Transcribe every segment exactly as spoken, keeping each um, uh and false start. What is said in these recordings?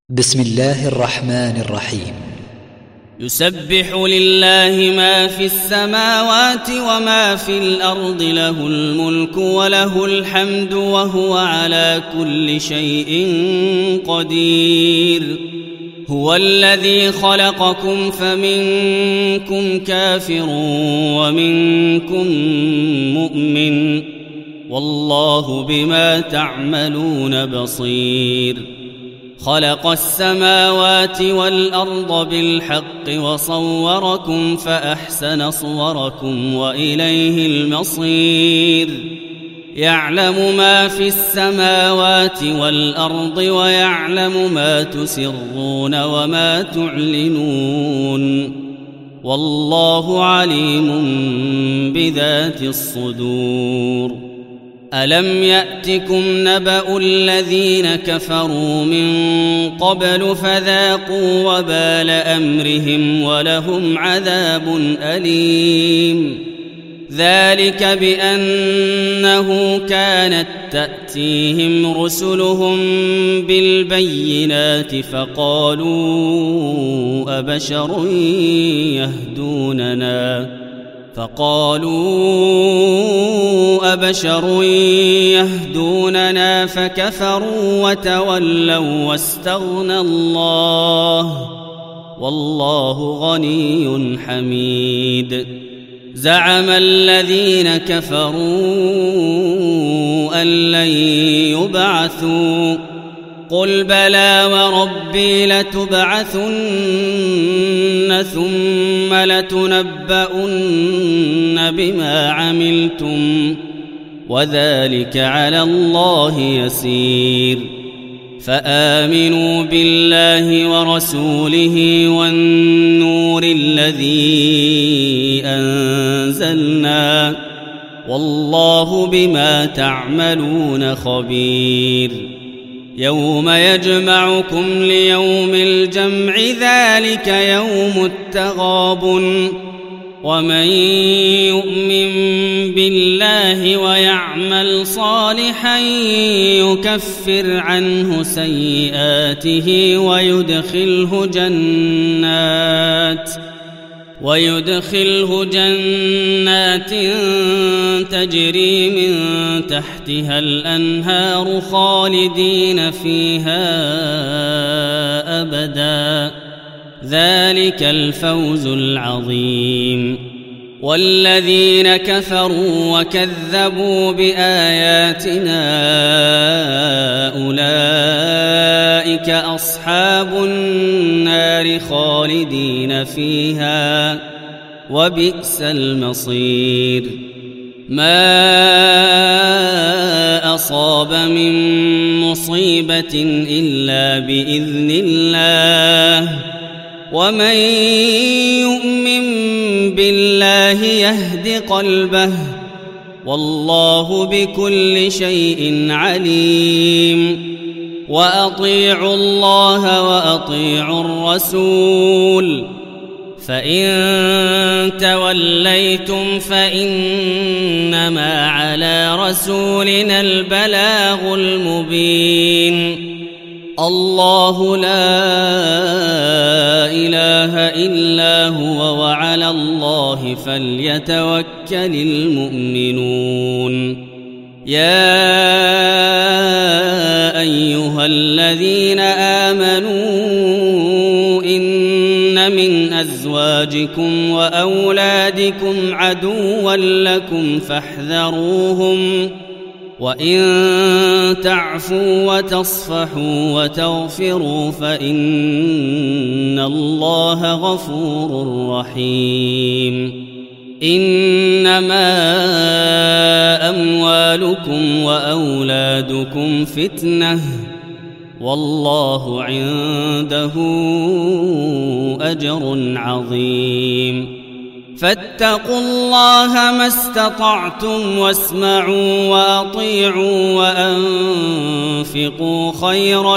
بسم الله الرحمن الرحيم. يسبح لله ما في السماوات وما في الأرض، له الملك وله الحمد وهو على كل شيء قدير. هو الذي خلقكم فمنكم كافر ومنكم مؤمن، والله بما تعملون بصير. خلق السماوات والأرض بالحق وصوركم فأحسن صوركم وإليه المصير. يعلم ما في السماوات والأرض ويعلم ما تسرون وما تعلنون، والله عليم بذات الصدور. ألم يأتكم نبأ الذين كفروا من قبل فذاقوا وبال أمرهم ولهم عذاب أليم. ذلك بأنه كانت تأتيهم رسلهم بالبينات فقالوا أبشر يهدوننا فقالوا أبشر يهدوننا فكفروا وتولوا واستغنى الله، والله غني حميد. زعم الذين كفروا أن لن يبعثوا، قل بلى وربي لتبعثن ثم لتنبؤن بما عملتم، وذلك على الله يسير. فآمنوا بالله ورسوله والنور الذي أنزلنا، والله بما تعملون خبير. يوم يجمعكم ليوم الجمع، ذلك يوم التغابن. ومن يؤمن بالله ويعمل صالحا يكفر عنه سيئاته ويدخله جنات ويدخله جنات تجري من تحتها الأنهار خالدين فيها أبدا، ذلك الفوز العظيم. والذين كفروا وكذبوا بآياتنا أولئك أصحاب النار خالدين فيها، وبئس المصير. ما أصاب من مصيبة إلا بإذن الله، ومن يؤمن بالله يهد قلبه، والله بكل شيء عليم. وأطيعوا الله وأطيعوا الرسول، فإن توليتم فإنما على رسولنا البلاغ المبين. الله لا إله إلا هو، وعلى الله فليتوكل المؤمنون. يا أيها الذين آمنوا إن من أزواجكم وأولادكم عدوا لكم فاحذروهم، وإن تعفوا وتصفحوا وتغفروا فإن الله غفور رحيم. إنما أموالكم وأولادكم فتنة، والله عنده أجر عظيم. فاتقوا الله ما استطعتم واسمعوا وأطيعوا وأنفقوا خيرا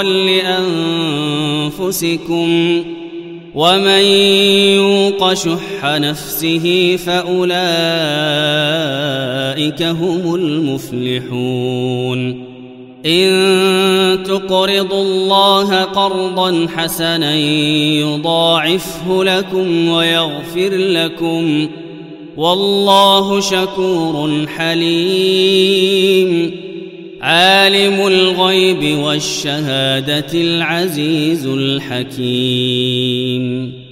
لأنفسكم، ومن يوق شح نفسه فأولئك هم المفلحون. إن تقرضوا الله قرضا حسنا يضاعفه لكم ويغفر لكم والله شكور حليم عالم الغيب والشهادة العزيز الحكيم